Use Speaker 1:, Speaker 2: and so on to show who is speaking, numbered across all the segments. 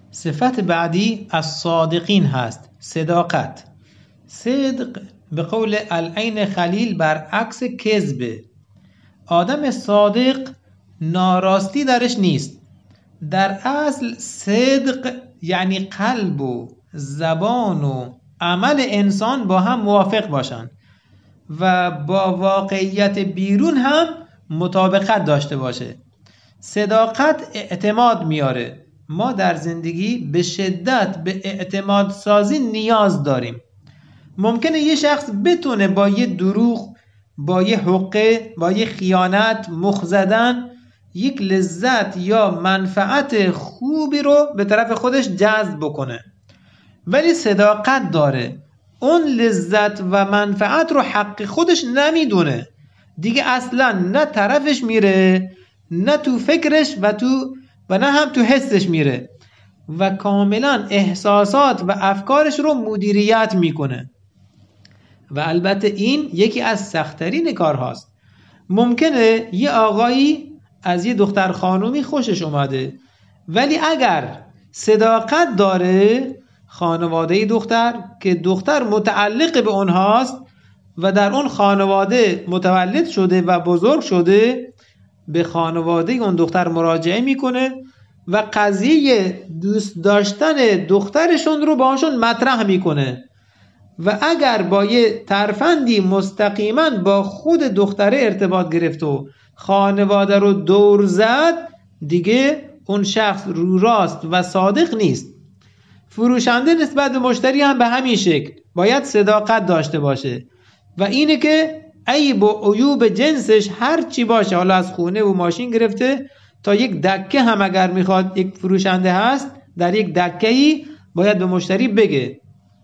Speaker 1: صفت بعدی از صادقین هست، صداقت. صدق به قول العین خلیل برعکس کذبه. آدم صادق ناراستی درش نیست. در اصل صدق یعنی قلب و زبان و عمل انسان با هم موافق باشن و با واقعیت بیرون هم مطابقت داشته باشه. صداقت اعتماد میاره. ما در زندگی به شدت به اعتماد سازی نیاز داریم. ممکنه یه شخص بتونه با یه دروغ، با یه حقه، با یه خیانت، مخ زدن یک لذت یا منفعت خوبی رو به طرف خودش جذب بکنه، ولی صداقت داره. اون لذت و منفعت رو حق خودش نمیدونه دیگه، اصلا نه طرفش میره، نه تو فکرش و نه هم تو حسش میره و کاملا احساسات و افکارش رو مدیریت میکنه. و البته این یکی از سخت‌ترین کارهاست. ممکنه یه آقایی از یه دختر خانومی خوشش اومده، ولی اگر صداقت داره، خانواده دختر که دختر متعلق به اونهاست و در اون خانواده متولد شده و بزرگ شده، به خانواده اون دختر مراجعه میکنه و قضیه دوست داشتن دخترشون رو باهاشون مطرح میکنه و اگر با یه ترفندی مستقیما با خود دختره ارتباط گرفت و خانواده رو دور زد، دیگه اون شخص رو راست و صادق نیست. فروشنده نسبت به مشتری هم به همین شکل باید صداقت داشته باشه و اینه که عیب و عیوب جنسش هر چی باشه، حالا از خونه و ماشین گرفته تا یک دکه هم اگر میخواد، یک فروشنده هست در یک دکه‌ای باید به مشتری بگه.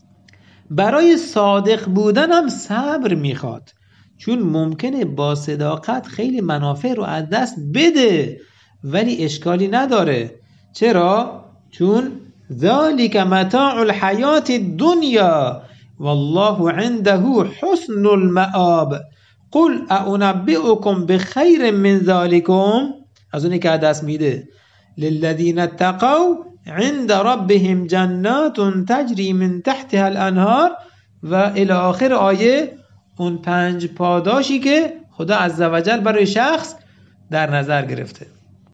Speaker 1: برای صادق بودن هم صبر میخواد، چون ممکنه با صداقت خیلی منافع رو از دست بده ولی اشکالی نداره. چرا؟ چون ذالک متاع الحیات الدنیا والله عنده حسن المآب قل اعنبئکم بخیر من ذالکم، از اونی که از دست میده، للذین اتقوا عند ربهم جنات تجری من تحتها الانهار و الی آخر آیه، اون 5 پاداشی که خدا عزوجل برای شخص در نظر گرفته.